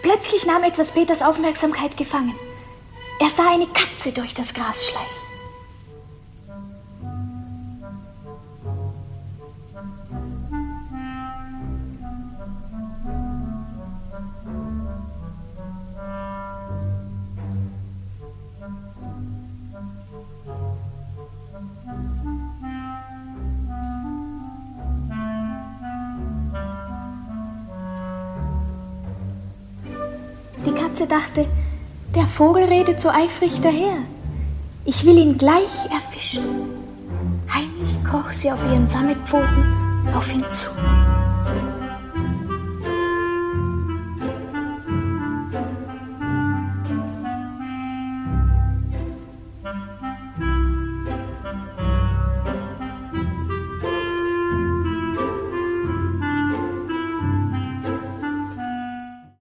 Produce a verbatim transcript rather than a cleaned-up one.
Plötzlich nahm etwas Peters Aufmerksamkeit gefangen. Er sah eine Katze durch das Gras schleichen. Die Katze dachte, der Vogel redet so eifrig daher. Ich will ihn gleich erfischen. Heimlich kroch sie auf ihren Sammetpfoten auf ihn zu.